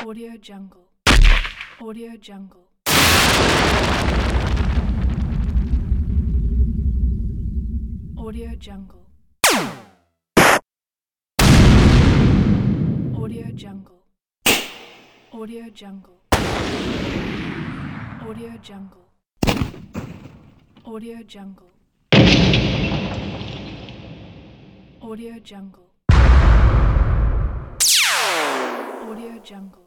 Audio Jungle. Audio Jungle. Audio Jungle. Audio Jungle. Audio Jungle. Audio Jungle. Audio Jungle. Audio Jungle. Audio Jungle.